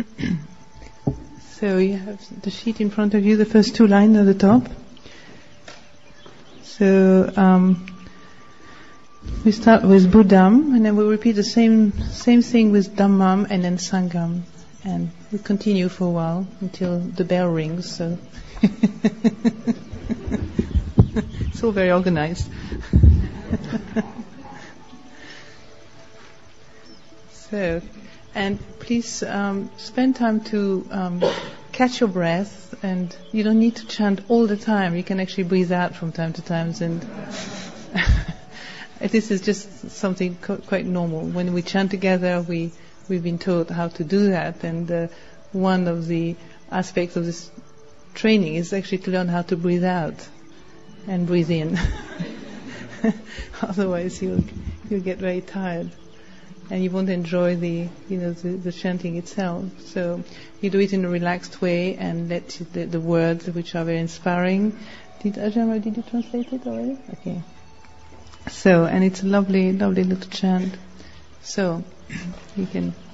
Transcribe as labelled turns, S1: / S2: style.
S1: So you have the sheet in front of you, the first two lines at the top. So we start with Buddham, and then we'll repeat the same thing with Dhammam and then Sangham. And we continue for a while until the bell rings. So it's all very organized. So, and please spend time to catch your breath, and you don't need to chant all the time. You can actually breathe out from time to time, and this is just something quite normal. When we chant together, we've been taught how to do that, and one of the aspects of this training is actually to learn how to breathe out and breathe in. Otherwise, you'll get very tired, and you won't enjoy the chanting itself. So you do it in a relaxed way, and let the words, which are very inspiring. Did you translate it already? Okay. So, and it's a lovely, lovely little chant. So you can